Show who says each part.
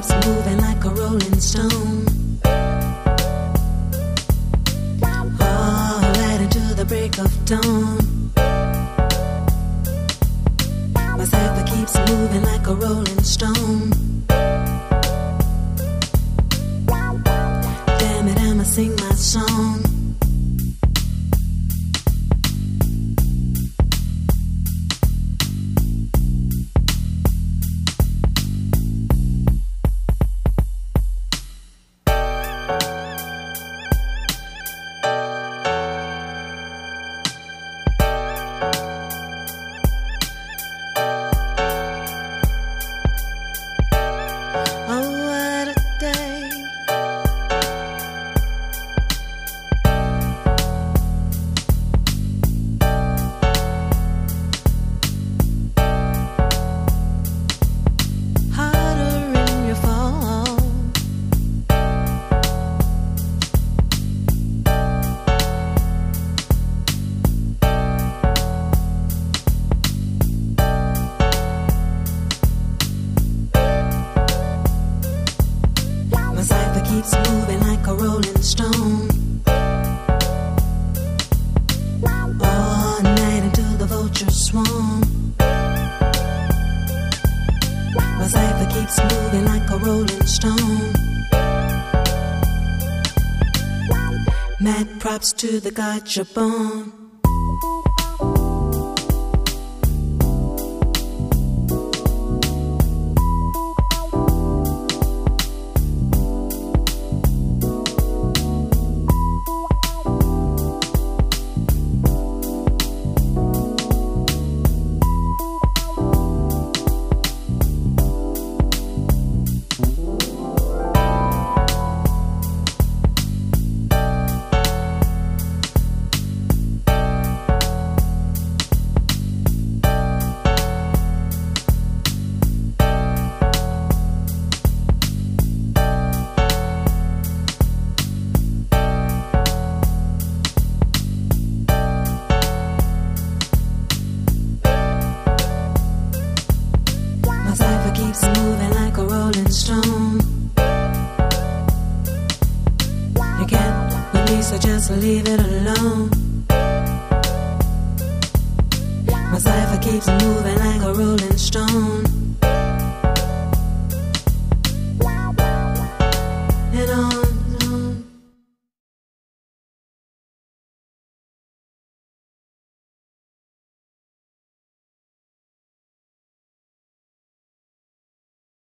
Speaker 1: keeps moving like a rolling stone. Oh, right into the break of dawn. My cipher keeps moving like a rolling stone. Damn it, I'ma sing my song. Keeps moving like a rolling stone. All night until the vultures swarm. My cipher keeps moving like a rolling stone. Mad props to the God you're born. Keeps moving like a rolling stone. You can't with me, so just leave it alone. My cipher keeps moving like a rolling stone.